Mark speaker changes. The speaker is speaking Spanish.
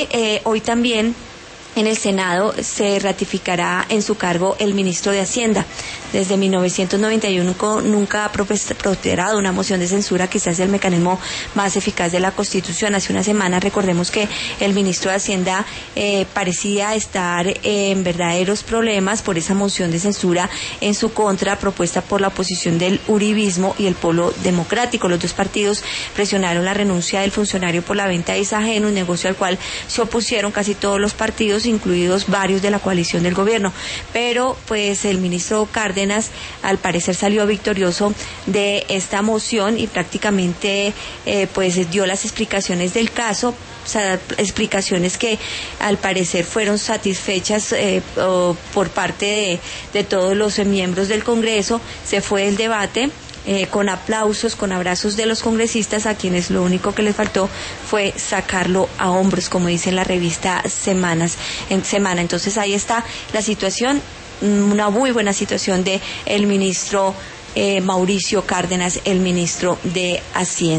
Speaker 1: Y hoy también en el Senado se ratificará en su cargo el ministro de Hacienda. Desde 1991 nunca ha prosperado una moción de censura, quizás el mecanismo más eficaz de la Constitución. Hace una semana recordemos que el ministro de Hacienda parecía estar en verdaderos problemas por esa moción de censura en su contra, propuesta por la oposición del uribismo y el Polo Democrático. Los dos partidos presionaron la renuncia del funcionario por la venta de Isagen, un negocio al cual se opusieron casi todos los partidos, incluidos varios de la coalición del gobierno, pero pues el ministro Cárdenas al parecer salió victorioso de esta moción y prácticamente pues dio las explicaciones del caso, o sea, explicaciones que al parecer fueron satisfechas por parte de todos los miembros del Congreso. Se fue el debate con aplausos, con abrazos de los congresistas, a quienes lo único que les faltó fue sacarlo a hombros, como dice en la revista Semana. Entonces ahí está la situación, una muy buena situación de el ministro Mauricio Cárdenas, el ministro de Hacienda.